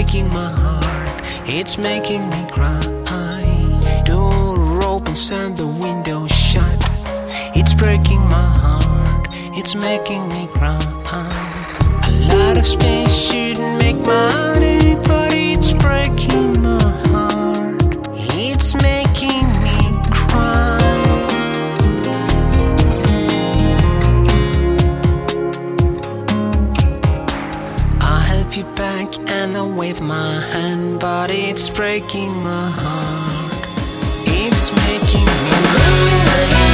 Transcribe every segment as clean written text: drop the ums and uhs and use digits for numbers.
breaking my heart, it's making me cry. Door opens and the window shut, it's breaking my heart, it's making me cry. A lot of space shouldn't make money, but it's breaking my heart, it's making me cry. I help you back and I wave my hand, but it's breaking my heart, it's making me cry.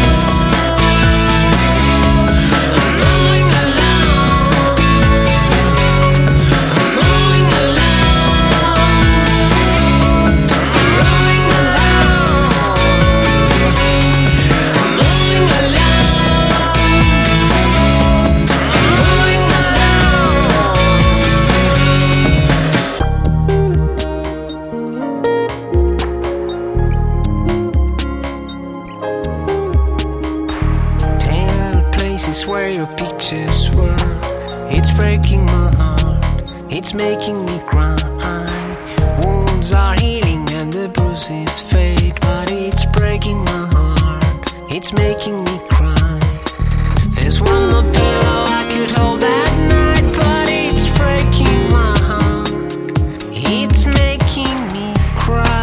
Where your pictures were, it's breaking my heart, it's making me cry. Wounds are healing and the bruises fade, but it's breaking my heart, it's making me cry. There's one more pillow I could hold that night, but it's breaking my heart, it's making me cry.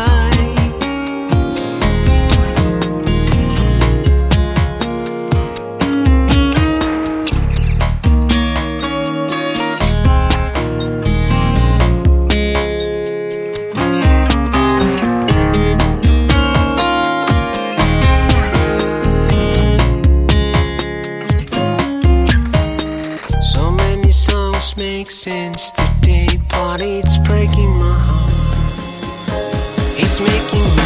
Make sense today, but it's breaking my heart, it's making me